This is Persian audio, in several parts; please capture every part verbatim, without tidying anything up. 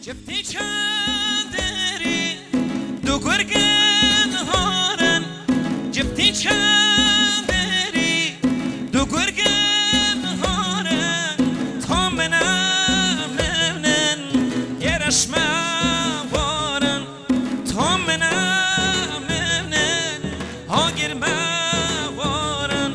جفتی چندری دو گرگن هارن جفتی چندری دو گرگن هارن تا منم نمنن یه رشمه وارن تا منم نمنن ها گرمه وارن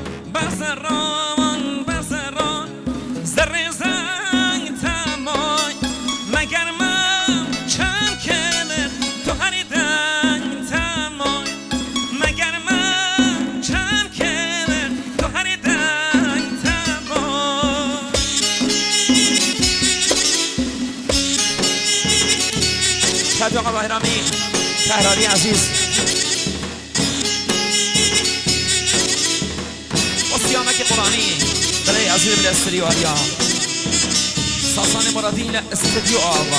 بزران بزران زر زنگ تمای مگر من چند کلر تو هری دنگ تمای مگر من چند کلر تو هری دنگ تمای شد آقا بهرامی تهرانی عزیز با سیامک قرآنی برای عزیز بل استریو آریا ساسان مرادین استودیو آوا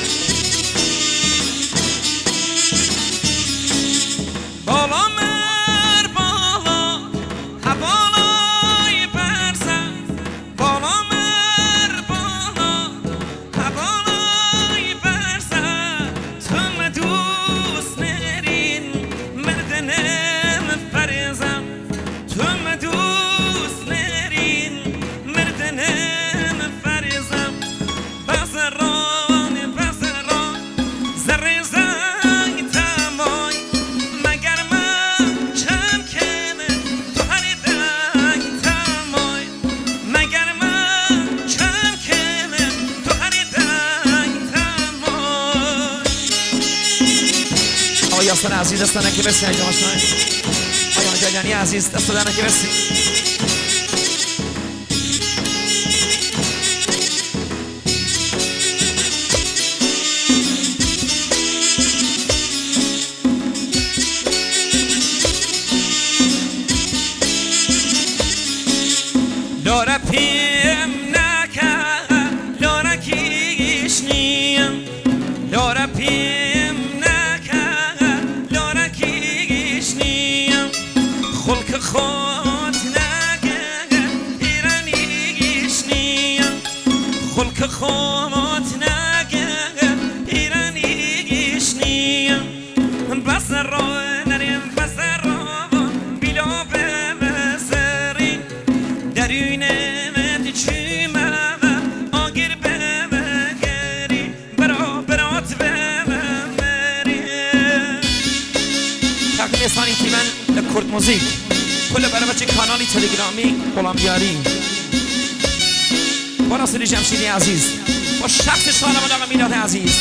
بالا مر بالا هوالای برزن بالا مر بالا هوالای برزن تو مدوس نرین مردنم فرزم تو مدوس نرین مردنم فرزم بزران بزران زر زنگ تمای مگر من چند کنه تو هری دنگ تمای مگر من چند کنه تو هری دنگ تمای آقا یاسر عزیز دستانه که برسی اینجا باشنای آقا جلیانی عزیز دست دانه که برسی لورا پیم نکن لورا کیش نیم لورا پیم نکن لورا کیش نیم خلق خود نگه ایرانیش نیم خلق خود نگه ایرانیش نیم بس رو نریم بس رو بیلو ببزرین درون مد چیمه آگیر ببگری برا برات ببری تقدیم اسانی تیمن لکرد موزیک کل برای بچه کانالی تلگرامی غلامیاری با ناصری جمشیدی عزیز با شخص سالمان آقا میلاد عزیز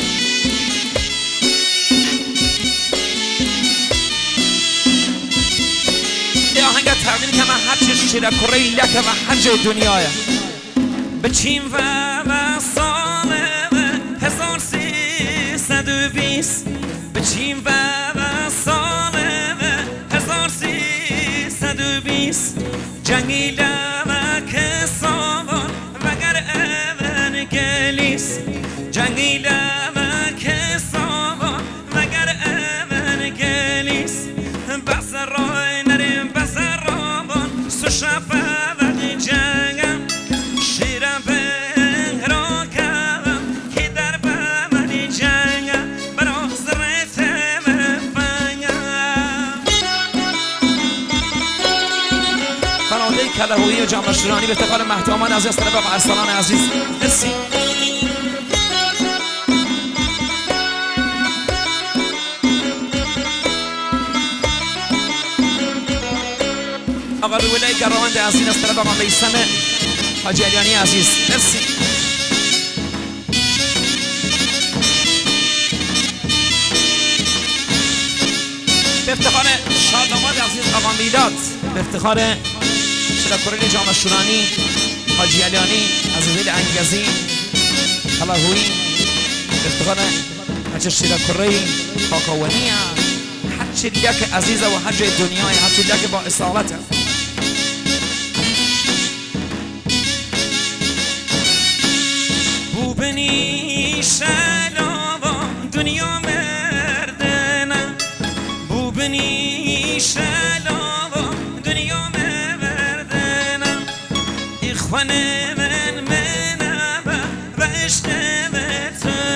یه آهنگ تقدیم که من هر چه شیره کره لکه و هر جای دنیاه به چین و و سال هزار سیصد و بیست به چین و و سال هزار سیصد و بیست جنگی لمک ساوان وگر اون گلیس جنگی لمک ساوان وگر اون گلیس بس رای نریم بس رابان سوشفه وقی جنگم شیرم به را کردم که در بمنی جنگم برا زرت مفنگم فرانده کلهویی و جامعه شورانی به افتخار مهدامان عزیز طرف و ارسلان عزیز مرسی آقا رویلای گراوند عزیز از طرف آقا میثم حاجی علیانی عزیز مرسی به افتخار شاداماد عزیز آقا میلاد به افتخار شلکرین جامعه شورانی حاجی علیانی عزیز انگزی کلاهویی به افتخار بچه شلکرین کاکاونی هر چی دیگه که عزیزه و هر جای دنیای هر چی دیگه که با اصالته بو بنی شلاوا دنیا مردنه بو بنی شلاوا دنیا مردنه اخوان من منه و عشق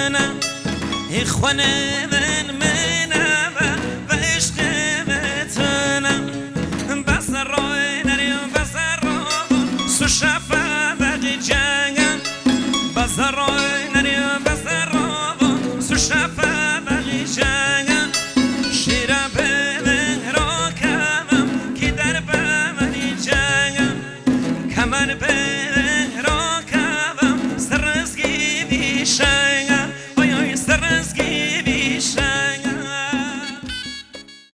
خونه من منم و عشق بتنم بس روی نریم بس رو سو شفا بقی جنگم بس روی نریم بس رو سو شفا بقی جنگم شیرم به من رو کمم که در به منی جنگم کمر به